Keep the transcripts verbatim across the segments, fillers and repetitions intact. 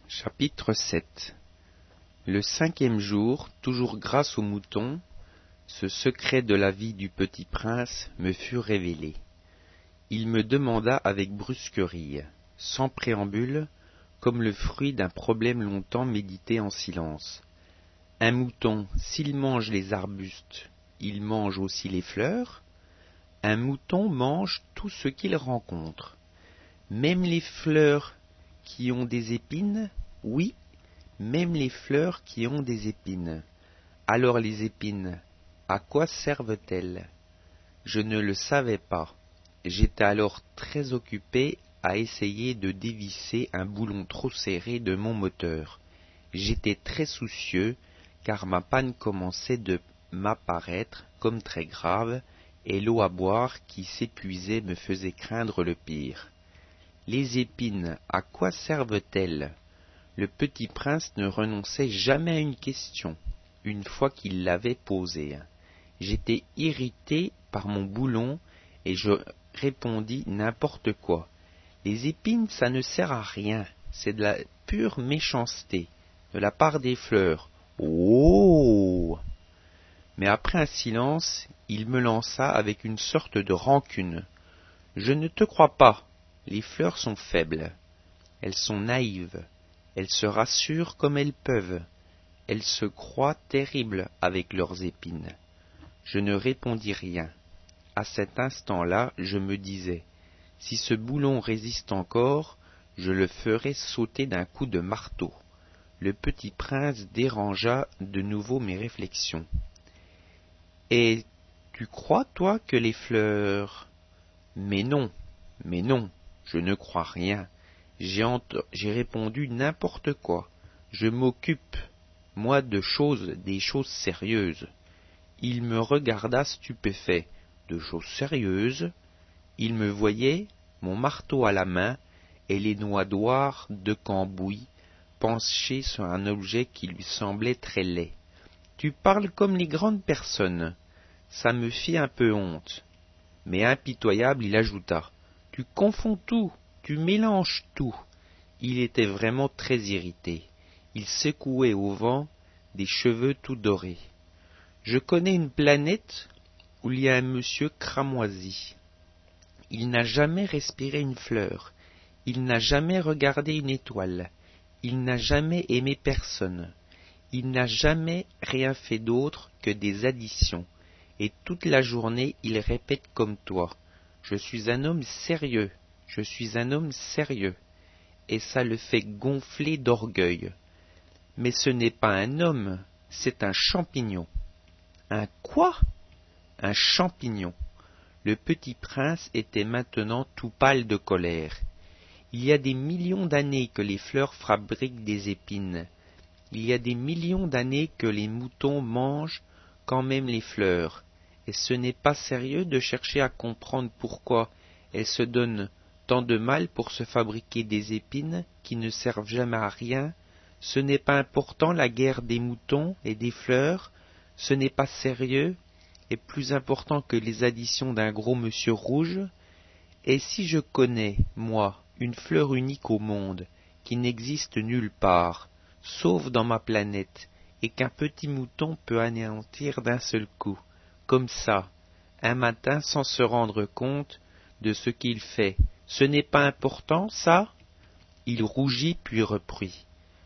Chapitre sept. Le cinquième jour, toujours grâce au mouton, ce secret de la vie du petit prince me fut révélé. Il me demanda avec brusquerie, sans préambule, comme le fruit d'un problème longtemps médité en silence. Un mouton, s'il mange les arbustes, il mange aussi les fleurs? Un mouton mange tout ce qu'il rencontre. Même les fleurs qui ont des épines? Oui, même les fleurs qui ont des épines. Alors les épines, à quoi servent-elles? Je ne le savais pas. J'étais alors très occupé à essayer de dévisser un boulon trop serré de mon moteur. J'étais très soucieux, car ma panne commençait de m'apparaître comme très grave, et l'eau à boire qui s'épuisait me faisait craindre le pire. Les épines, à quoi servent-elles? Le petit prince ne renonçait jamais à une question, une fois qu'il l'avait posée. J'étais irrité par mon boulon, et je répondis n'importe quoi. Les épines, ça ne sert à rien, c'est de la pure méchanceté, de la part des fleurs. Oh! Mais après un silence, il me lança avec une sorte de rancune. Je ne te crois pas, les fleurs sont faibles, elles sont naïves, elles se rassurent comme elles peuvent, elles se croient terribles avec leurs épines. Je ne répondis rien. À cet instant-là, je me disais, si ce boulon résiste encore, je le ferai sauter d'un coup de marteau. Le petit prince dérangea de nouveau mes réflexions. Et tu crois, toi, que les fleurs... Mais non, mais non, je ne crois rien. J'ai, ent... J'ai répondu n'importe quoi. Je m'occupe, moi, de choses, des choses sérieuses. Il me regarda stupéfait. De choses sérieuses? Il me voyait, mon marteau à la main, et les noix noires de Cambouis, penchées sur un objet qui lui semblait très laid. Tu parles comme les grandes personnes. Ça me fit un peu honte. Mais impitoyable, il ajouta, « Tu confonds tout, tu mélanges tout. » Il était vraiment très irrité. Il secouait au vent des cheveux tout dorés. « Je connais une planète où il y a un monsieur cramoisi. Il n'a jamais respiré une fleur. Il n'a jamais regardé une étoile. Il n'a jamais aimé personne. Il n'a jamais rien fait d'autre que des additions. Et toute la journée, il répète comme toi. Je suis un homme sérieux. Je suis un homme sérieux. Et ça le fait gonfler d'orgueil. Mais ce n'est pas un homme, c'est un champignon. Un quoi? Un champignon. Le petit prince était maintenant tout pâle de colère. Il y a des millions d'années que les fleurs fabriquent des épines. Il y a des millions d'années que les moutons mangent quand même les fleurs. Et ce n'est pas sérieux de chercher à comprendre pourquoi elles se donnent tant de mal pour se fabriquer des épines qui ne servent jamais à rien. Ce n'est pas important la guerre des moutons et des fleurs. Ce n'est pas sérieux et plus important que les additions d'un gros monsieur rouge. Et si je connais, moi, une fleur unique au monde, qui n'existe nulle part, sauf dans ma planète, et qu'un petit mouton peut anéantir d'un seul coup, comme ça, un matin sans se rendre compte de ce qu'il fait, ce n'est pas important, ça? Il rougit puis reprit.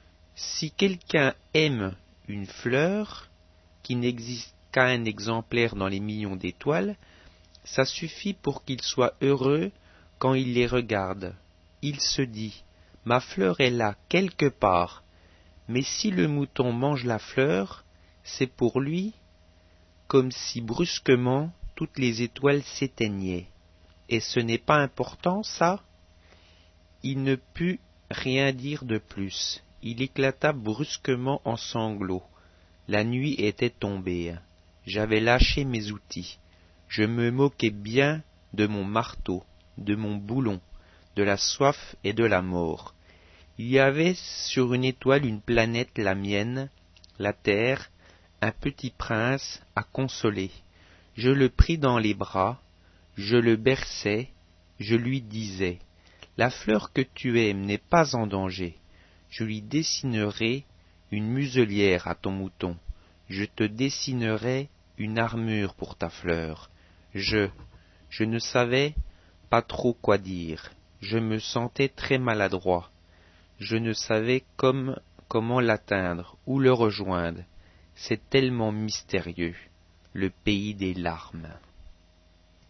Si quelqu'un aime une fleur, qui n'existe qu'à un exemplaire dans les millions d'étoiles, ça suffit pour qu'il soit heureux quand il les regarde. Il se dit, ma fleur est là, quelque part, mais si le mouton mange la fleur, c'est pour lui comme si brusquement toutes les étoiles s'éteignaient. Et ce n'est pas important, ça? Il ne put rien dire de plus. Il éclata brusquement en sanglots. La nuit était tombée. J'avais lâché mes outils. Je me moquais bien de mon marteau, de mon boulon, de la soif et de la mort. Il y avait sur une étoile une planète, la mienne, la terre, un petit prince à consoler. Je le pris dans les bras, je le berçai, je lui disais, « La fleur que tu aimes n'est pas en danger. Je lui dessinerai une muselière à ton mouton. Je te dessinerai une armure pour ta fleur. Je, je ne savais pas trop quoi dire. Je me sentais très maladroit. Je ne savais comme, comment l'atteindre, où le rejoindre. C'est tellement mystérieux, le pays des larmes.